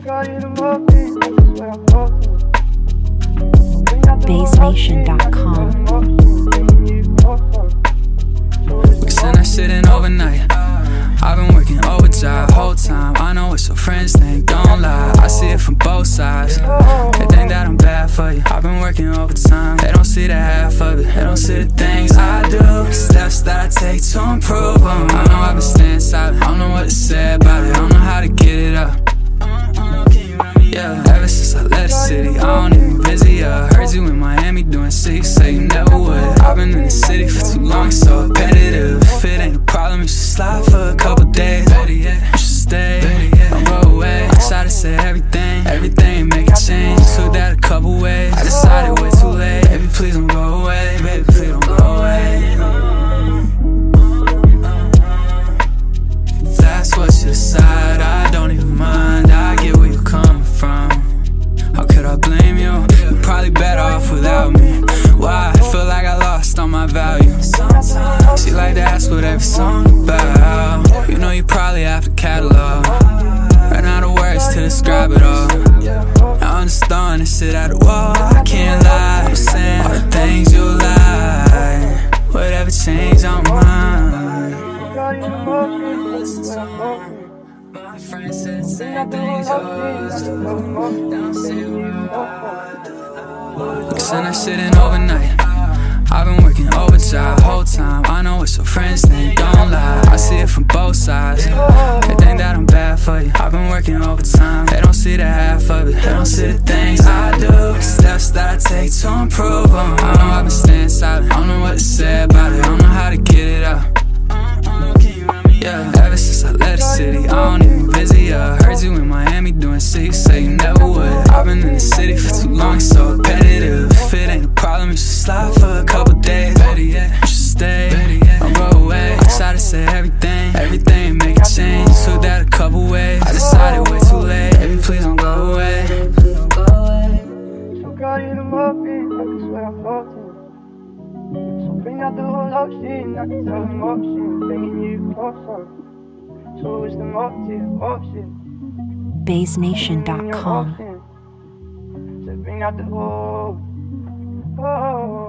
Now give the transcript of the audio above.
BassNation.com. We send that shit in overnight. I've been working overtime whole time. I know what your friends think, don't lie. I see it from both sides. They think that I'm bad for you. I've been working overtime. They don't see the half of it. They don't see the things I do, steps that I take to improve them. I know I've been staying silent. I don't know what to say about it. I don't know how to get it up. Yeah, ever since I left the city, I don't even visit ya. Heard you in Miami doing shit you say you never would. I've been in the city for too long, it's so repetitive. If it ain't a problem, you should slide for a couple days. Better yet, you should stay, don't go away. I try to say everything ain't make a change. Took that a couple ways, I decided way too late. Baby, please don't go away, baby, please don't go away. That's what you decide, I don't even mind. I get where you're coming from. How could I blame you? You're probably better off without me. Why? I feel like I lost all my value. She like to ask what every song about. You know you probably have to catalog. Ran out of words to describe it all. Now I'm just throwing this shit at the wall. I can't lie, I'm saying all the things you like. Whatever change on mine. My friend said same things yours do. Don't see why. Send that shit in overnight. I've been working overtime whole time. I know what your friends think, don't lie. I see it from both sides. They think that I'm bad for you. I've been working overtime. They don't see the half of it. They don't see the things I do, steps that I take to improve them. I know I've been staying silent. I don't know what to say about it. I don't know how to get it out. Yeah, ever since I left the city, I don't even visit ya. Heard you in Miami doing shit you say you never would. I've been in the city for too long, it's so repetitive. If it ain't a problem, you should slide for a couple days. Better yet, you should stay, don't go away. I try to say everything ain't make a change. Took that a couple ways, I decided way too late. Baby, please don't go away. So got you the muffin, I can swear I'm floating. So bring out the whole ocean, I can tell them options, bringing you closer. So it's the motive, option. BassNation.com. So bring out the whole, oh.